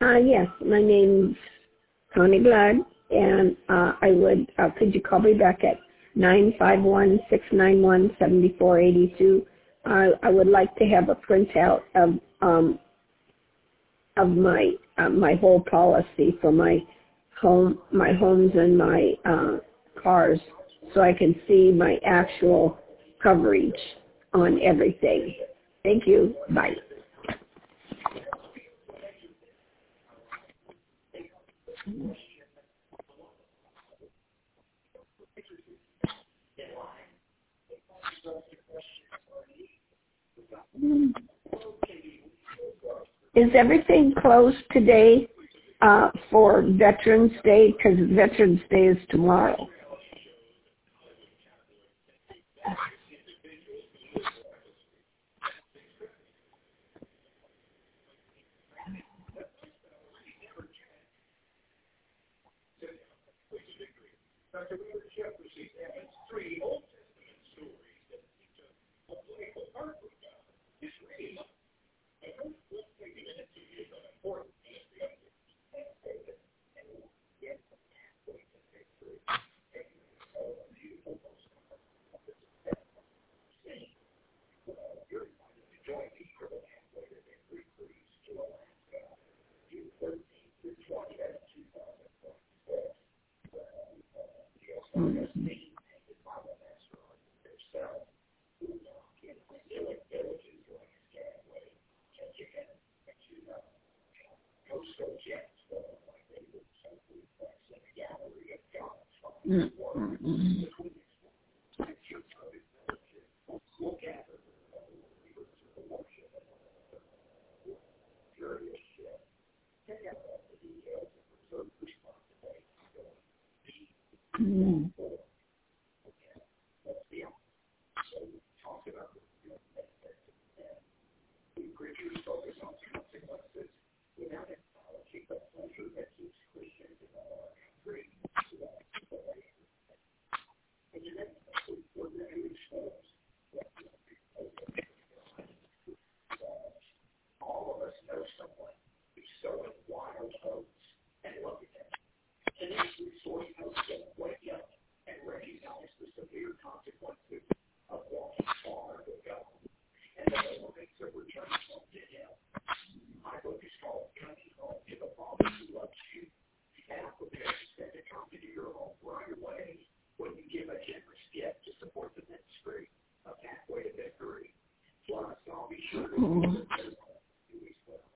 Yes, my name's Tony Blood, and could you call me back at 951-691-7482? I would like to have a printout of my whole policy for my homes and my cars, so I can see my actual coverage on everything. Thank you. Bye. Is everything closed today for Veterans Day? Because Veterans Day is tomorrow. Mm-hmm.